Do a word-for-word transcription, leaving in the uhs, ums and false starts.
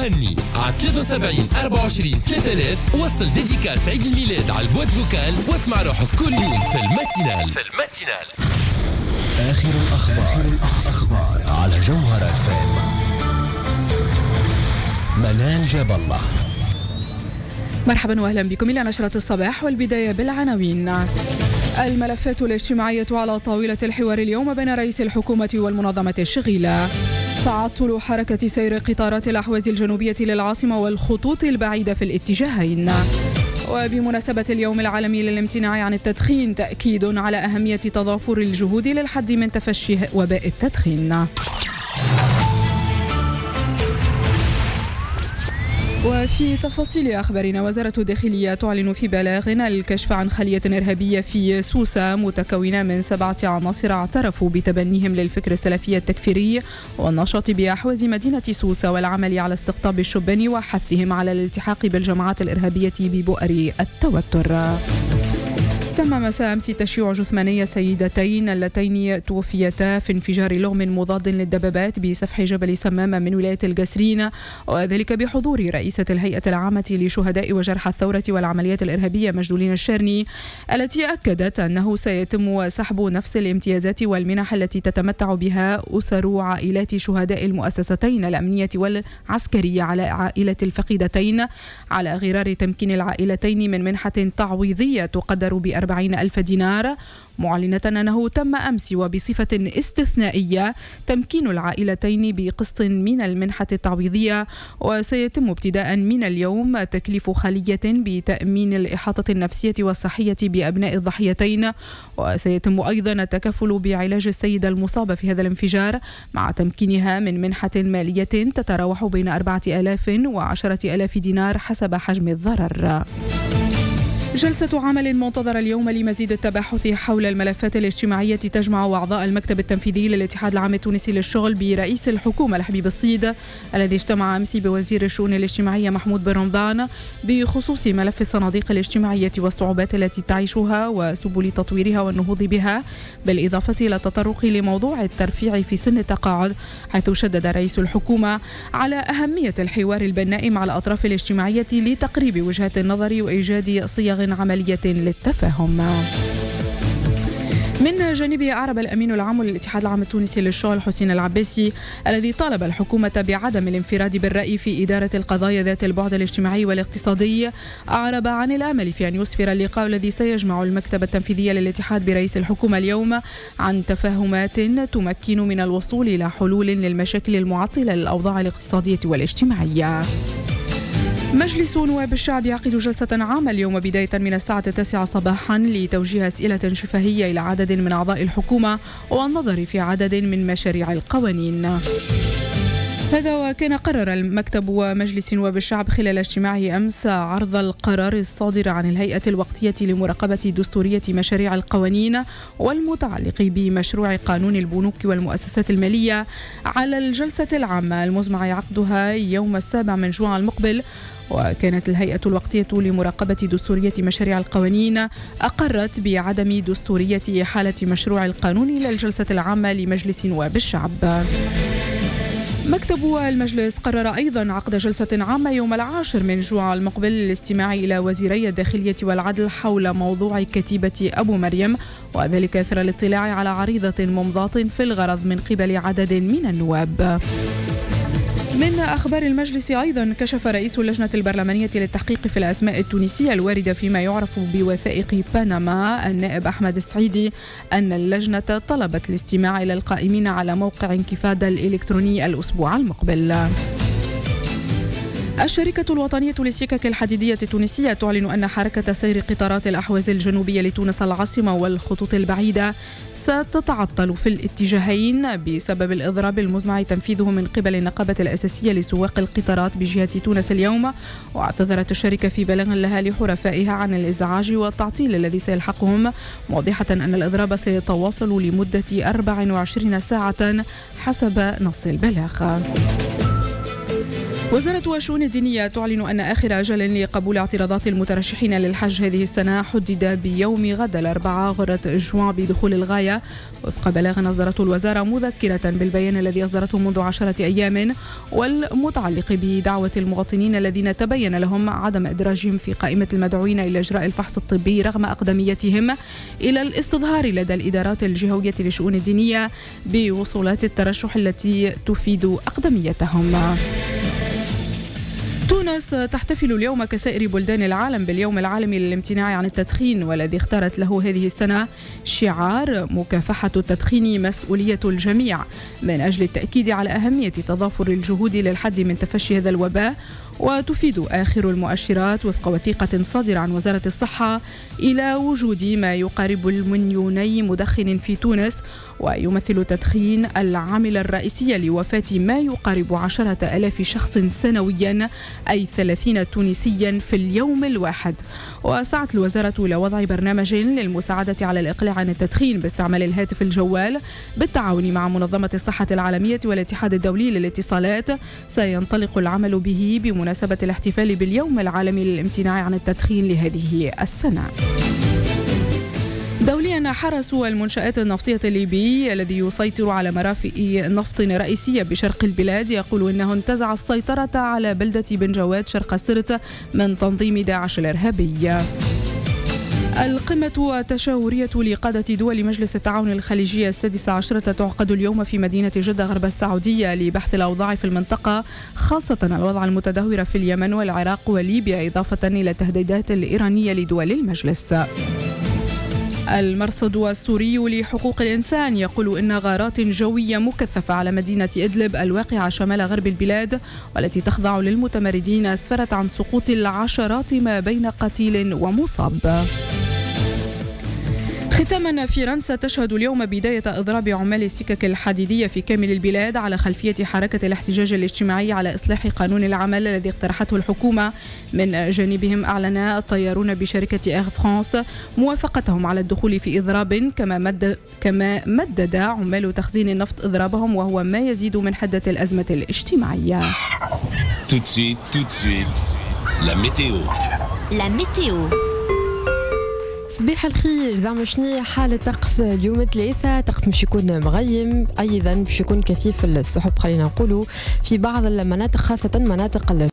هني على ثلاثة وسبعين أربعة وعشرين ثلاثة آلاف. وصل ديديكاس عيد الميلاد على البواد فوكال واسمع روحك كل يوم في الماتينال في الماتينال. آخر الأخبار, آخر الأخبار على جوهر اف ام. منال جاب الله. مرحبا واهلا بكم الى نشرة الصباح، والبداية بالعناوين. الملفات الاجتماعية على طاولة الحوار اليوم بين رئيس الحكومة والمنظمة الشغيلة. تعطل حركة سير قطارات الأحواز الجنوبية للعاصمة والخطوط البعيدة في الاتجاهين. وبمناسبة اليوم العالمي للامتناع عن التدخين، تأكيد على أهمية تضافر الجهود للحد من تفشي وباء التدخين. وفي تفاصيل أخبارنا، وزارة الداخلية تعلن في بلاغ الكشف عن خلية إرهابية في سوسة متكونة من سبعة عناصر اعترفوا بتبنيهم للفكر السلفي التكفيري والنشاط بأحواز مدينة سوسة والعمل على استقطاب الشبان وحثهم على الالتحاق بالجماعات الإرهابية ببؤر التوتر. تم مساء أمس تشييع جثماني سيدتين اللتين توفيتا في انفجار لغم مضاد للدبابات بسفح جبل سمام من ولاية القسرين، وذلك بحضور رئيسة الهيئة العامة لشهداء وجرحى الثورة والعمليات الإرهابية مجدولين الشرني، التي أكدت أنه سيتم سحب نفس الامتيازات والمنح التي تتمتع بها أسر عائلات شهداء المؤسستين الأمنية والعسكرية على عائلة الفقيدتين، على غرار تمكين العائلتين من منحة تعويضية تقدر بأربعين ألف دينار، معلنة أنه تم أمس وبصفة استثنائية تمكين العائلتين بقسط من المنحة التعويضية، وسيتم ابتداء من اليوم تكليف خلية بتأمين الإحاطة النفسية والصحية بأبناء الضحيتين، وسيتم أيضا التكفل بعلاج السيدة المصابة في هذا الانفجار مع تمكينها من منحة مالية تتراوح بين أربعة آلاف وعشرة آلاف دينار حسب حجم الضرر. جلسة عمل منتظرة اليوم لمزيد التباحث حول الملفات الاجتماعية تجمع أعضاء المكتب التنفيذي للاتحاد العام التونسي للشغل برئيس الحكومة الحبيب الصيد، الذي اجتمع أمس بوزير الشؤون الاجتماعية محمود بن رمضان بخصوص ملف الصناديق الاجتماعية والصعوبات التي تعيشها وسبل تطويرها والنهوض بها، بالإضافة إلى التطرق لموضوع الترفيع في سن التقاعد، حيث شدد رئيس الحكومة على أهمية الحوار البناء مع الأطراف الاجتماعية لتقريب وجهات النظر وإيجاد صيغ عملية للتفاهم. من جانبه أعرب الأمين العام للاتحاد العام التونسي للشغل حسين العباسي، الذي طالب الحكومة بعدم الانفراد بالرأي في إدارة القضايا ذات البعد الاجتماعي والاقتصادي، أعرب عن الأمل في أن يسفر اللقاء الذي سيجمع المكتب التنفيذي للاتحاد برئيس الحكومة اليوم عن تفاهمات تمكن من الوصول إلى حلول للمشاكل المعطلة للأوضاع الاقتصادية والاجتماعية. مجلس نواب الشعب يعقد جلسة عامة اليوم بداية من الساعة التاسعة صباحا لتوجيه أسئلة شفهية إلى عدد من أعضاء الحكومة والنظر في عدد من مشاريع القوانين. هذا وكان قرر المكتب ومجلس نواب الشعب خلال اجتماعه أمس عرض القرار الصادر عن الهيئة الوقتية لمراقبة دستورية مشاريع القوانين والمتعلق بمشروع قانون البنوك والمؤسسات المالية على الجلسة العامة المزمع عقدها يوم السابع من جوان المقبل. وكانت الهيئة الوقتية لمراقبة دستورية مشاريع القوانين أقرت بعدم دستورية إحالة مشروع القانون إلى الجلسة العامة لمجلس نواب الشعب. مكتب المجلس قرر أيضا عقد جلسة عامة يوم العاشر من جوان المقبل للاستماع إلى وزيري الداخلية والعدل حول موضوع كتيبة أبو مريم، وذلك إثر الاطلاع على عريضة ممضاة في الغرض من قبل عدد من النواب. من أخبار المجلس أيضا، كشف رئيس اللجنة البرلمانية للتحقيق في الأسماء التونسية الواردة فيما يعرف بوثائق بنما النائب أحمد السعيدي أن اللجنة طلبت الاستماع إلى القائمين على موقع انكفاض الإلكتروني الأسبوع المقبل. الشركة الوطنية للسكك الحديدية التونسية تعلن أن حركة سير قطارات الأحواز الجنوبية لتونس العاصمة والخطوط البعيدة ستتعطل في الاتجاهين بسبب الإضراب المزمع تنفيذه من قبل النقابة الأساسية لسواق القطارات بجهة تونس اليوم. واعتذرت الشركة في بلاغ لها لحرفائها عن الإزعاج والتعطيل الذي سيلحقهم، موضحة أن الإضراب سيتواصل لمدة أربع وعشرين ساعة حسب نص البلاغ. وزارة الشؤون الدينية تعلن أن آخر أجل لقبول اعتراضات المترشحين للحج هذه السنة حدد بيوم غد الأربعاء غرة جوان بدخول الغاية، وفق بلاغ أصدرته الوزارة مذكرة بالبيان الذي أصدرته منذ عشرة أيام والمتعلق بدعوة المواطنين الذين تبين لهم عدم إدراجهم في قائمة المدعوين إلى إجراء الفحص الطبي رغم أقدميتهم إلى الاستظهار لدى الإدارات الجهوية للشؤون الدينية بوصولات الترشح التي تفيد أقدميتهم. تونس تحتفل اليوم كسائر بلدان العالم باليوم العالمي للامتناع عن التدخين، والذي اختارت له هذه السنة شعار مكافحة التدخين مسؤولية الجميع، من أجل التأكيد على أهمية تضافر الجهود للحد من تفشي هذا الوباء. وتفيد آخر المؤشرات وفق وثيقة صادرة عن وزارة الصحة إلى وجود ما يقارب المليوني مدخن في تونس، ويمثل التدخين العامل الرئيسي لوفاة ما يقارب عشرة ألاف شخص سنويا، أي ثلاثين تونسيا في اليوم الواحد. وسعت الوزارة إلى وضع برنامج للمساعدة على الإقلاع عن التدخين باستعمال الهاتف الجوال بالتعاون مع منظمة الصحة العالمية والاتحاد الدولي للاتصالات. سينطلق العمل به بمناسبة الاحتفال باليوم العالمي للامتناع عن التدخين لهذه السنة. دوليا، حرس المنشآت النفطية الليبي الذي يسيطر على مرافئ نفط رئيسية بشرق البلاد يقول إنه انتزع السيطرة على بلدة بن جواد شرق سرت من تنظيم داعش الإرهابي. القمة التشاورية لقادة دول مجلس التعاون الخليجي السادسة عشرة تعقد اليوم في مدينة جدة غرب السعودية لبحث الأوضاع في المنطقة، خاصة الوضع المتدهور في اليمن والعراق وليبيا، إضافة إلى التهديدات الإيرانية لدول المجلس. المرصد السوري لحقوق الإنسان يقول إن غارات جوية مكثفة على مدينة إدلب الواقعة شمال غرب البلاد والتي تخضع للمتمردين أسفرت عن سقوط العشرات ما بين قتيل ومصاب. ختاما، فرنسا تشهد اليوم بداية إضراب عمال السكك الحديدية في كامل البلاد على خلفية حركة الاحتجاج الاجتماعي على إصلاح قانون العمل الذي اقترحته الحكومة. من جانبهم أعلن الطيارون بشركة إير فرانس موافقتهم على الدخول في إضراب، كما مد كما مدد عمال تخزين النفط إضرابهم، وهو ما يزيد من حدة الأزمة الاجتماعية. Tout de suite, tout de suite, la météo. La météo. صباح الخير. زعما شنو حالة طقس اليوم الثلاثاء؟ طقس مش يكون مغيم، أيضا مش يكون كثيف السحب، خلينا نقولوا في بعض المناطق خاصة مناطق